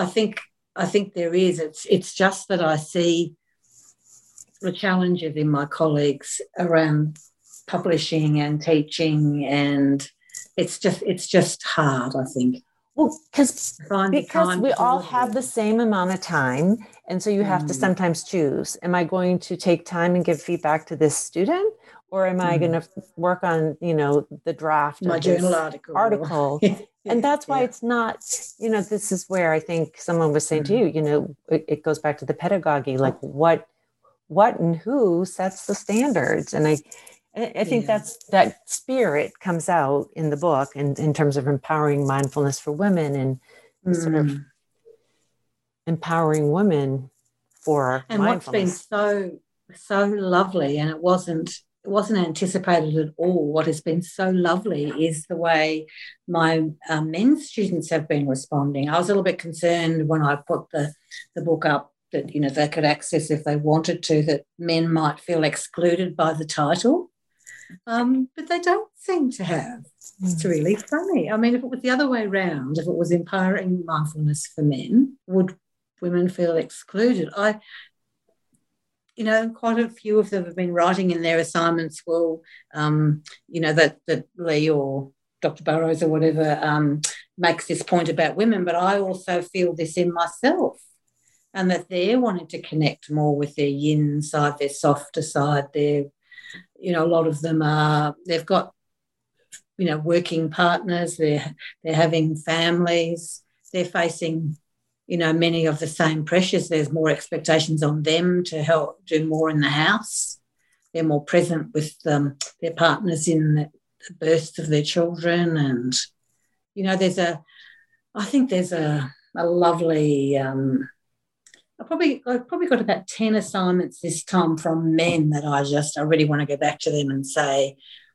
there is. It's just that I see the challenges in my colleagues around publishing and teaching, and it's just hard, I think. Well, because we all have the same amount of time, and so you have to sometimes choose. Am I going to take time and give feedback to this student, or am I going to work on, the draft my of journal article? And that's why it's not, this is where I think someone was saying to you, it goes back to the pedagogy, like what and who sets the standards. And I think that spirit comes out in the book, and in terms of empowering mindfulness for women and sort of empowering women for and mindfulness. What's been so lovely, and it wasn't anticipated at all. What has been so lovely is the way my men's students have been responding. I was a little bit concerned when I put the book up that they could access if they wanted to, that men might feel excluded by the title. But they don't seem to have. It's really funny. I mean, if it was the other way around, if it was empowering mindfulness for men, would women feel excluded? Quite a few of them have been writing in their assignments, that Lee or Dr. Burrows or whatever makes this point about women, but I also feel this in myself, and that they're wanting to connect more with their yin side, their softer side, their a lot of them they've got, working partners, they're having families, they're facing, many of the same pressures. There's more expectations on them to help do more in the house. They're more present with their partners in the births of their children. And, I think there's a lovely, I've probably got about 10 assignments this time from men that I really want to go back to them and say,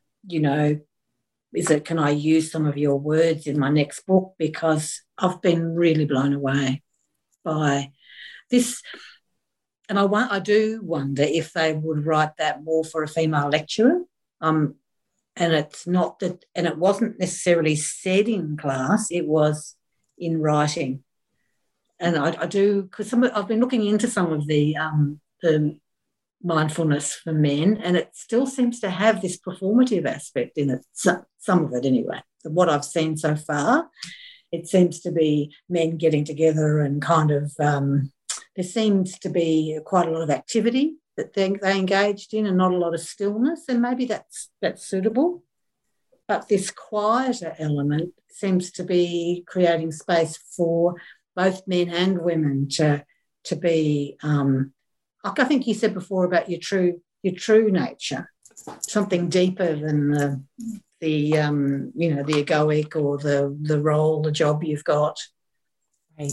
can I use some of your words in my next book? Because I've been really blown away by this. And I do wonder if they would write that more for a female lecturer. And it's not that, and it wasn't necessarily said in class, it was in writing. I do, because I've been looking into some of the mindfulness for men, and it still seems to have this performative aspect in it, some of it anyway. What I've seen so far, it seems to be men getting together and kind of, there seems to be quite a lot of activity that they engaged in and not a lot of stillness, and maybe that's suitable. But this quieter element seems to be creating space for both men and women to be, like I think you said before about your true nature, something deeper than the egoic or the role, the job you've got. Right.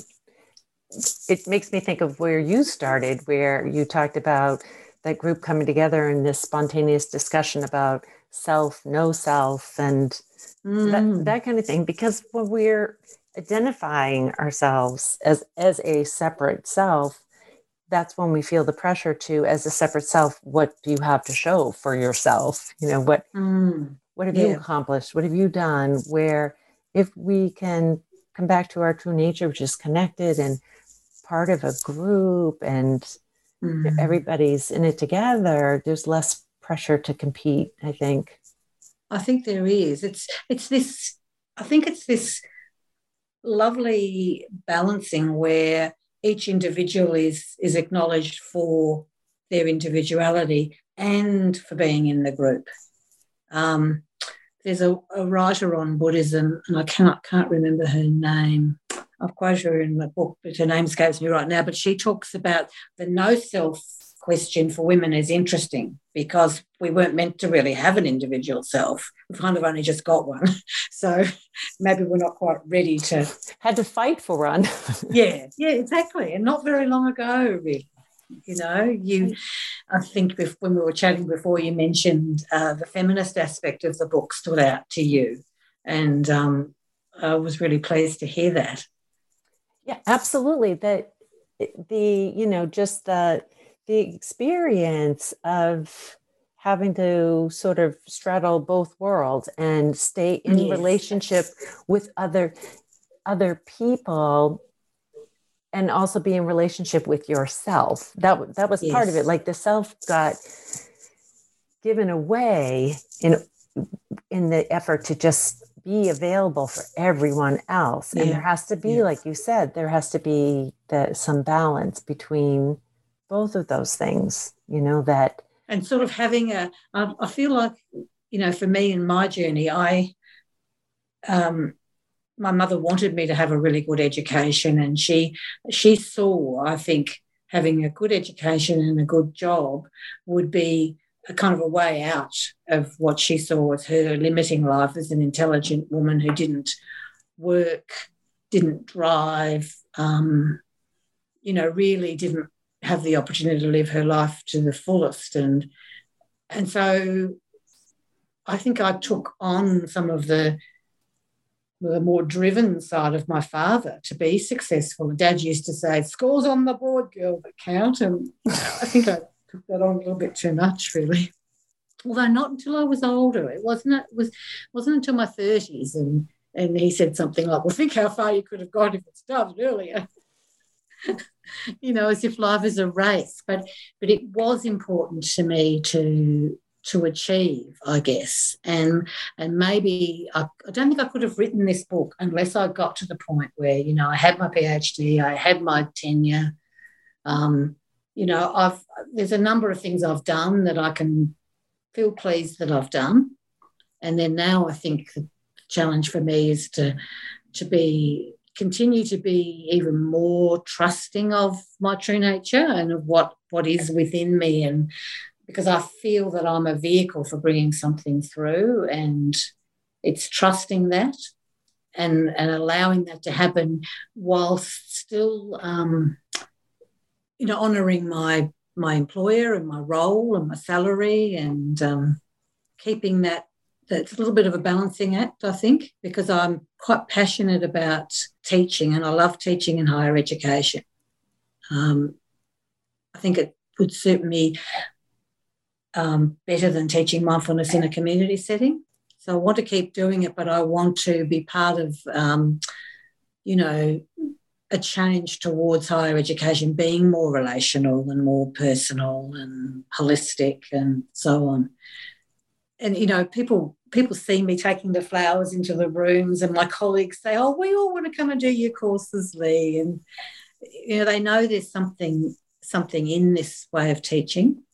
It makes me think of where you started, where you talked about that group coming together in this spontaneous discussion about self, no self, and that kind of thing. Because when we're identifying ourselves as a separate self, that's when we feel the pressure to, as a separate self, what do you have to show for yourself? What have you accomplished? What have you done? Where if we can come back to our true nature, which is connected and part of a group and everybody's in it together, there's less pressure to compete, I think. I think there is. It's this lovely balancing where each individual is acknowledged for their individuality and for being in the group. There's a writer on Buddhism, and I can't remember her name. I've quoted her in the book, but her name escapes me right now. But she talks about the no self question for women is interesting because we weren't meant to really have an individual self. We've kind of only just got one. So maybe we're not quite ready to... Had to fight for one. Yeah, exactly. And not very long ago, really. I think when we were chatting before, you mentioned the feminist aspect of the book stood out to you. And I was really pleased to hear that. Yeah, absolutely. That the experience of having to sort of straddle both worlds and stay in relationship with other people and also be in relationship with yourself. That was part of it. Like the self got given away in the effort to just be available for everyone else. And there has to be, like you said, there has to be some balance between both of those things, that. And sort of having I feel like, for me in my journey, my mother wanted me to have a really good education, and she saw, I think, having a good education and a good job would be a kind of a way out of what she saw as her limiting life as an intelligent woman who didn't work, didn't drive, really didn't have the opportunity to live her life to the fullest. And so I think I took on some of the more driven side of my father to be successful. Dad used to say, scores on the board, girl, that count. And I think I took that on a little bit too much, really. Although not until I was older. It wasn't until my 30s. And he said something like, well, think how far you could have gone if it started earlier. As if life is a race. But it was important to me to achieve, I guess. And maybe I don't think I could have written this book unless I got to the point where, I had my PhD, I had my tenure. There's a number of things I've done that I can feel pleased that I've done. And then now I think the challenge for me is to continue to be even more trusting of my true nature and of what is within me, and because I feel that I'm a vehicle for bringing something through, and it's trusting that and allowing that to happen whilst still, honouring my employer and my role and my salary, and keeping that's a little bit of a balancing act, I think, because I'm quite passionate about teaching, and I love teaching in higher education. I think it would suit me better than teaching mindfulness in a community setting. So I want to keep doing it, but I want to be part of, a change towards higher education being more relational and more personal and holistic and so on. And, you know, people see me taking the flowers into the rooms, and my colleagues say, oh, we all want to come and do your courses, Lee. And, you know, they know there's something in this way of teaching.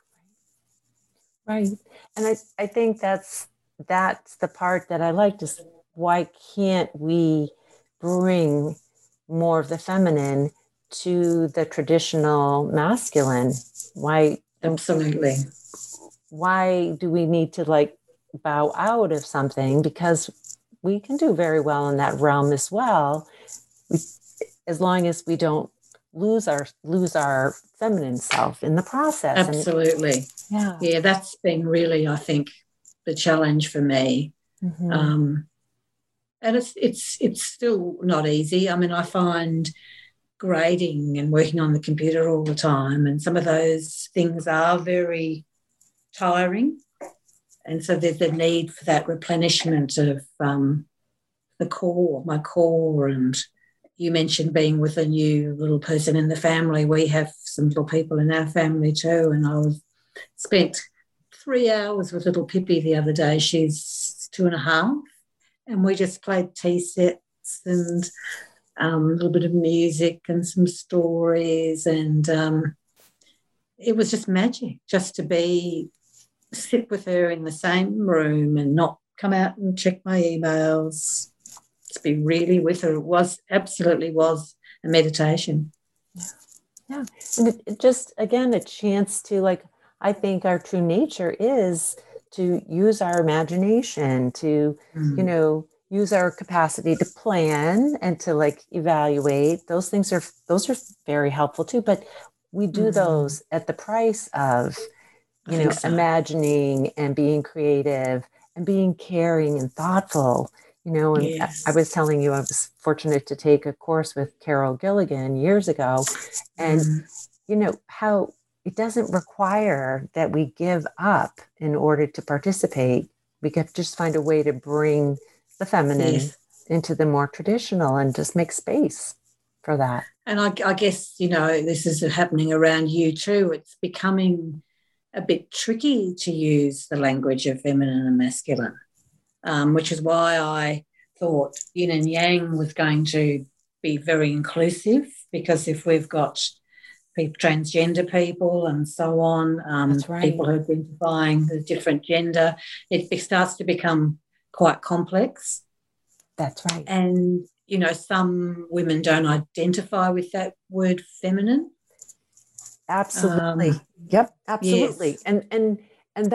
Right. And I think that's the part that I like, is why can't we bring more of the feminine to the traditional masculine? Why? Absolutely. Why do we need to like bow out of something? Because we can do very well in that realm as well, as long as we don't lose our feminine self in the process. Absolutely. Yeah, that's been really, I think, the challenge for me. Mm-hmm. And it's still not easy. I mean, I find grading and working on the computer all the time, and some of those things are very tiring. And so there's the need for that replenishment of my core. And you mentioned being with a new little person in the family. We have some little people in our family too, and I spent 3 hours with little Pippi the other day. She's 2.5, and we just played tea sets and a little bit of music and some stories, and it was just magic just to sit with her in the same room and not come out and check my emails, to be really with her. It absolutely was a meditation. Yeah. And it just, again, a chance to, like, I think our true nature is to use our imagination, to, you know, use our capacity to plan and to like evaluate. Those are very helpful too, but we do those at the price of, you know, imagining and being creative and being caring and thoughtful, you know. And yes. I was telling you, I was fortunate to take a course with Carol Gilligan years ago, and you know, how it doesn't require that we give up in order to participate. We can just find a way to bring the feminine into the more traditional and just make space for that. And I guess, you know, this is happening around you too. It's becoming a bit tricky to use the language of feminine and masculine, which is why I thought yin and yang was going to be very inclusive, because if we've got transgender people and so on, people who are identifying the different gender, it starts to become quite complex. That's right. And, you know, some women don't identify with that word feminine. Absolutely. Yep, absolutely. Yes. And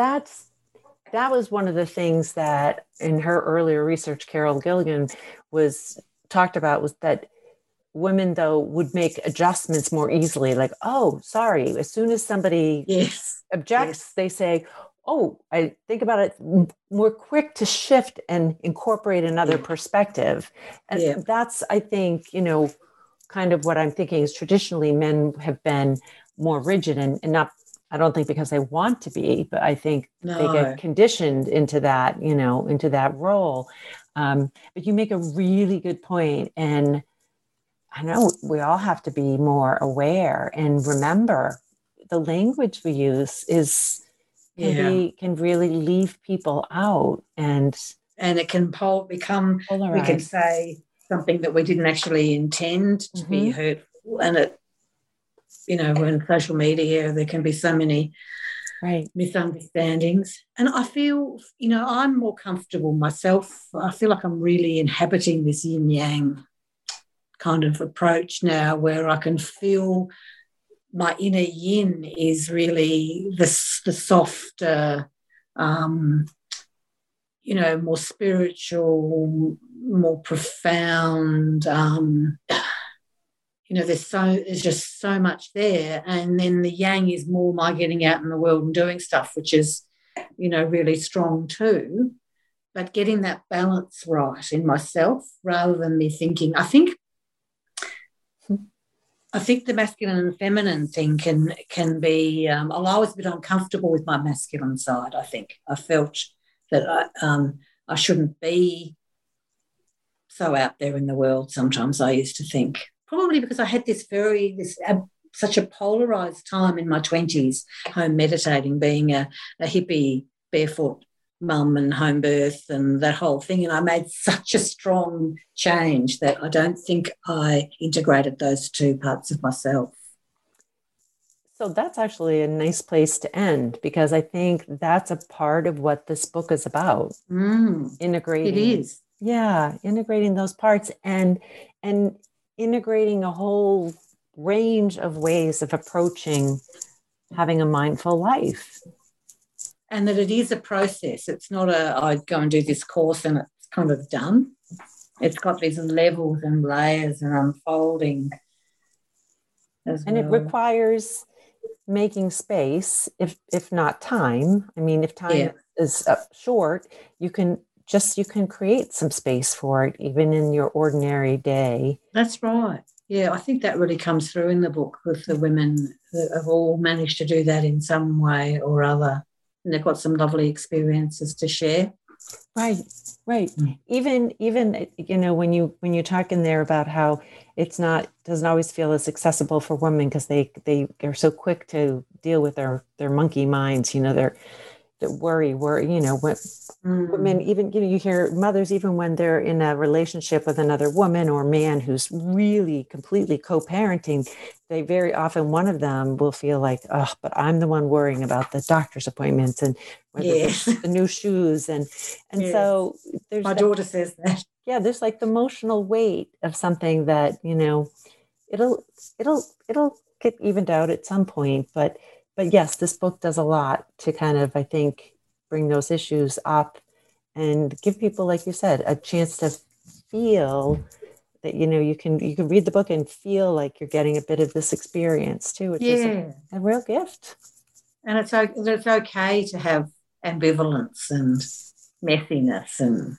that was one of the things that in her earlier research, Carol Gilligan talked about was that women, though, would make adjustments more easily. Like, oh, sorry. As soon as somebody objects, they say, oh, I think about it, more quick to shift and incorporate another perspective. And that's, I think, you know, kind of what I'm thinking is traditionally men have been more rigid and not, I don't think because they want to be, but I think they get conditioned into that, you know, into that role. But you make a really good point. And I know we all have to be more aware and remember the language we use can really leave people out, and it can become polarized. We can say something that we didn't actually intend to be hurtful, and it, you know, in social media there can be so many misunderstandings. And I feel, you know, I'm more comfortable myself. I feel like I'm really inhabiting this yin yang kind of approach now, where I can feel my inner yin is really the softer, you know, more spiritual, more profound. You know, there's just so much there. And then the yang is more my getting out in the world and doing stuff, which is, you know, really strong too. But getting that balance right in myself, rather than me thinking, I think the masculine and feminine thing can be. I'll always be uncomfortable with my masculine side. I think I felt that I shouldn't be so out there in the world. Sometimes I used to think, probably because I had such a polarized time in my 20s, home meditating, being a hippie, barefoot mum and home birth and that whole thing. And I made such a strong change that I don't think I integrated those two parts of myself. So that's actually a nice place to end, because I think that's a part of what this book is about. Integrating. It is. Yeah, integrating those parts and integrating a whole range of ways of approaching having a mindful life. And that it is a process. It's not I go and do this course and it's kind of done. It's got these levels and layers and unfolding as well. And it requires making space, if not time. I mean, if time is short, you can create some space for it, even in your ordinary day. That's right. Yeah, I think that really comes through in the book with the women that have all managed to do that in some way or other. And they've got some lovely experiences to share. Right. Even when you talk in there about how doesn't always feel as accessible for women because they are so quick to deal with their monkey minds. They're worry. Women, even you hear mothers, even when they're in a relationship with another woman or man who's really completely co-parenting, they very often, one of them will feel like, oh, but I'm the one worrying about the doctor's appointments and the new shoes and so there's my daughter says that. Yeah, there's like the emotional weight of something that it'll get evened out at some point, but yes, this book does a lot to kind of, I think, bring those issues up and give people, like you said, a chance to feel that, you can read the book and feel like you're getting a bit of this experience too, which is a real gift. And it's okay to have ambivalence and messiness. And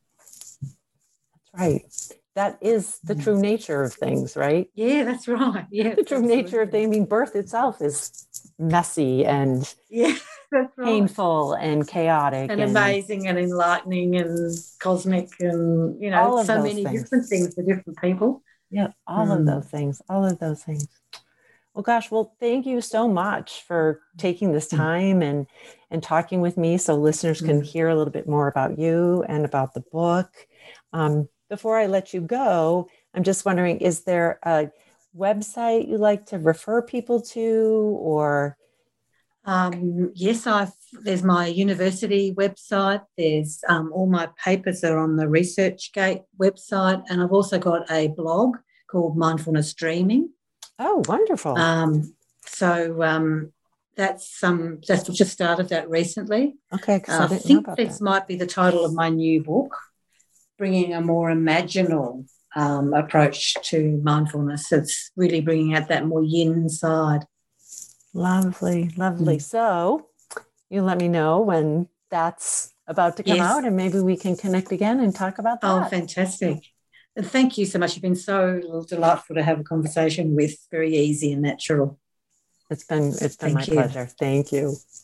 that's right. That is the true nature of things, right? Yeah, that's right. Yeah, the true nature of things. I mean, birth itself is messy and that's right. Painful and chaotic and amazing and enlightening and cosmic and so many different things for different people. Yeah, all of those things. Well, gosh, thank you so much for taking this time and talking with me so listeners can hear a little bit more about you and about the book. Before I let you go, I'm just wondering, is there a website you like to refer people to, or? Yes, there's my university website. There's all my papers are on the ResearchGate website, and I've also got a blog called Mindfulness Dreaming. Oh, wonderful! That's just started that recently. Okay, I think this might be the title of my new book, bringing a more imaginal approach to mindfulness. It's really bringing out that more yin side. Lovely. So you let me know when that's about to come out, and maybe we can connect again and talk about that. Oh, fantastic. And thank you so much. You've been so delightful to have a conversation with, very easy and natural. It's been my pleasure. Thank you.